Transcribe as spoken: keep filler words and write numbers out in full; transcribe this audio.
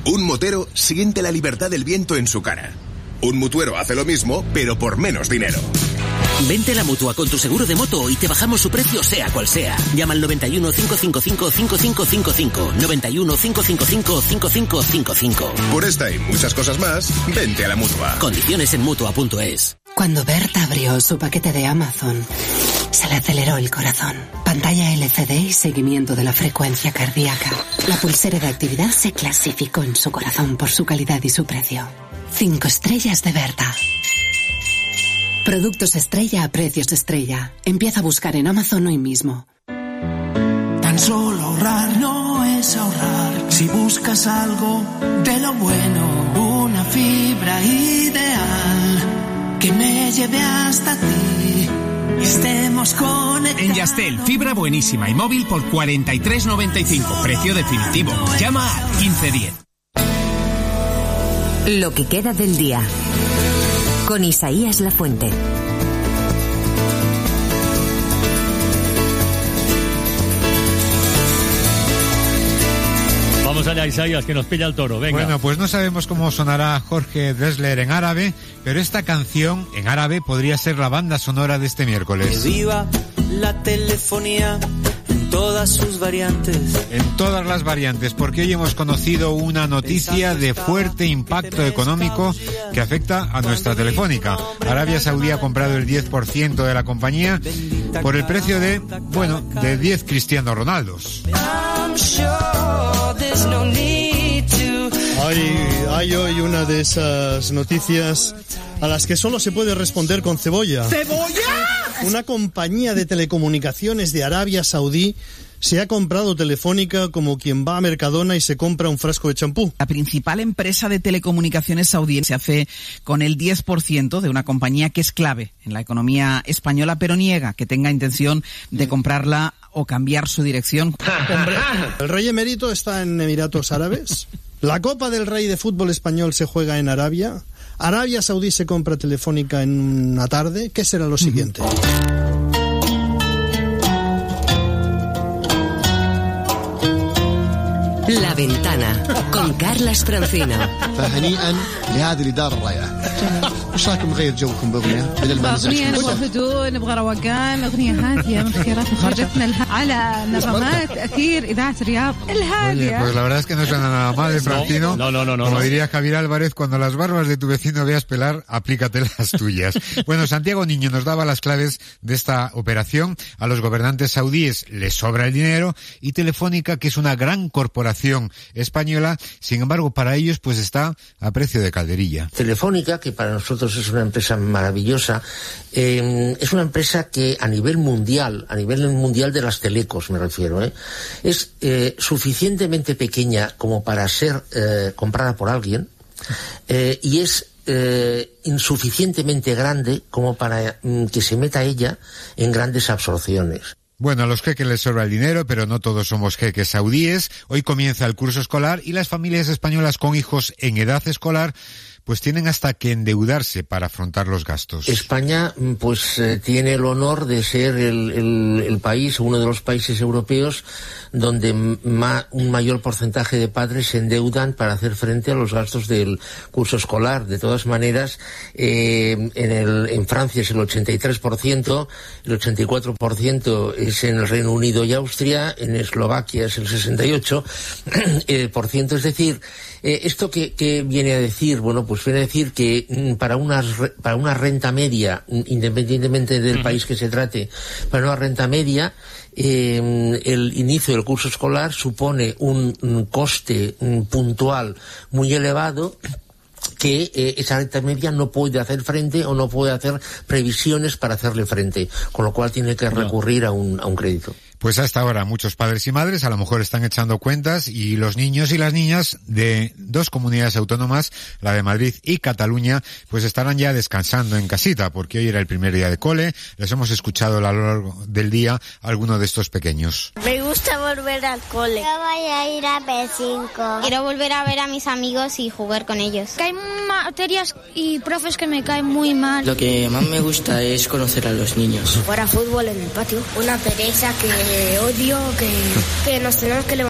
Un motero siente la libertad del viento en su cara. Un mutuero hace lo mismo, pero por menos dinero. Vente a la Mutua con tu seguro de moto y te bajamos su precio sea cual sea. Llama al noventa y uno, cinco cinco cinco, cinco cinco cinco cinco. noventa y uno, cinco cinco cinco, cinco cinco cinco cinco. Por esta y muchas cosas más, vente a la Mutua. Condiciones en Mutua punto es. Cuando Berta abrió su paquete de Amazon, se le aceleró el corazón. Pantalla L C D y seguimiento de la frecuencia cardíaca. La pulsera de actividad se clasificó en su corazón por su calidad y su precio. Cinco estrellas de Berta. Productos estrella a precios estrella. Empieza a buscar en Amazon hoy mismo. Tan solo ahorrar no es ahorrar. Si buscas algo de lo bueno, una fibra ideal que me lleve hasta ti. Estemos conectados. En Yastel, fibra buenísima y móvil por cuarenta y tres noventa y cinco. Precio definitivo. Llama al quince diez. Lo que queda del día. Con Isaías Lafuente. Vamos allá, Isaías, que nos pilla el toro. Venga. Bueno, pues no sabemos cómo sonará Jorge Drexler en árabe, pero esta canción en árabe podría ser la banda sonora de este miércoles. Que viva la telefonía en todas sus variantes. En todas las variantes, porque hoy hemos conocido una noticia de fuerte impacto económico que afecta a nuestra Telefónica. Arabia Saudí ha comprado el diez por ciento de la compañía por el precio de, bueno, de diez Cristiano Ronaldos. Hay, hay hoy una de esas noticias a las que solo se puede responder con cebolla. ¿Cebolla? Una compañía de telecomunicaciones de Arabia Saudí se ha comprado Telefónica como quien va a Mercadona y se compra un frasco de champú. La principal empresa de telecomunicaciones saudí se hace con el diez por ciento de una compañía que es clave en la economía española, pero niega que tenga intención de comprarla o cambiar su dirección. El rey emérito está en Emiratos Árabes. La Copa del Rey de fútbol español se juega en Arabia. Arabia Saudí se compra Telefónica en una tarde. ¿Qué será lo siguiente? La Ventana, con Carlas Francino. فهنيئا لهذه الإدارة الرائعة. ايش رايكم نغير جوكم باغنيه بدل ما اغنيه نبغى هدوء نبغى روقان اغنيه هاديه من خيارات مخرجتنا على نغمات اثير اذاعه الرياض الهاديه. Pues la verdad es que no suena nada mal, ¿eh, Francino? No, no, no, no. Como no. diría Javier Álvarez, cuando las barbas de tu vecino veas pelar, aplícate las tuyas. Bueno, Santiago Niño nos daba las claves de esta operación. A los gobernantes saudíes les sobra el dinero y Telefónica, que es una gran corporación española, sin embargo, para ellos pues está a precio de calderilla. Telefónica, que para nosotros es una empresa maravillosa, eh, es una empresa que a nivel mundial, a nivel mundial de las telecos me refiero, eh, es eh, suficientemente pequeña como para ser eh, comprada por alguien eh, y es eh, insuficientemente grande como para mm, que se meta ella en grandes absorciones. Bueno, a los jeques les sobra el dinero, pero no todos somos jeques saudíes. Hoy comienza el curso escolar y las familias españolas con hijos en edad escolar pues tienen hasta que endeudarse para afrontar los gastos. España pues eh, tiene el honor de ser el, el, el país, uno de los países europeos donde ma, un mayor porcentaje de padres se endeudan para hacer frente a los gastos del curso escolar. De todas maneras, eh, en, el, en Francia es el ochenta y tres por ciento, el ochenta y cuatro por ciento es en el Reino Unido y Austria, en Eslovaquia es el sesenta y ocho por ciento. Es decir, eh, ¿esto qué, qué viene a decir? Bueno, pues viene a decir que mm, para, una, para una renta media, independientemente del uh-huh. país que se trate, para una renta media, eh, el inicio del curso escolar supone un, un coste un puntual muy elevado que eh, esa renta media no puede hacer frente o no puede hacer previsiones para hacerle frente, con lo cual tiene que recurrir a un, a un crédito. Pues hasta ahora muchos padres y madres a lo mejor están echando cuentas y los niños y las niñas de dos comunidades autónomas, la de Madrid y Cataluña, pues estarán ya descansando en casita porque hoy era el primer día de cole. Les hemos escuchado a lo largo del día a alguno de estos pequeños. Me gusta volver al cole. Yo voy a ir a P cinco. Quiero volver a ver a mis amigos y jugar con ellos. Que hay materias y profes que me caen muy mal. Lo que más me gusta es conocer a los niños. Jugar a fútbol en el patio. Una pereza que odio, que, que nos tenemos que levantar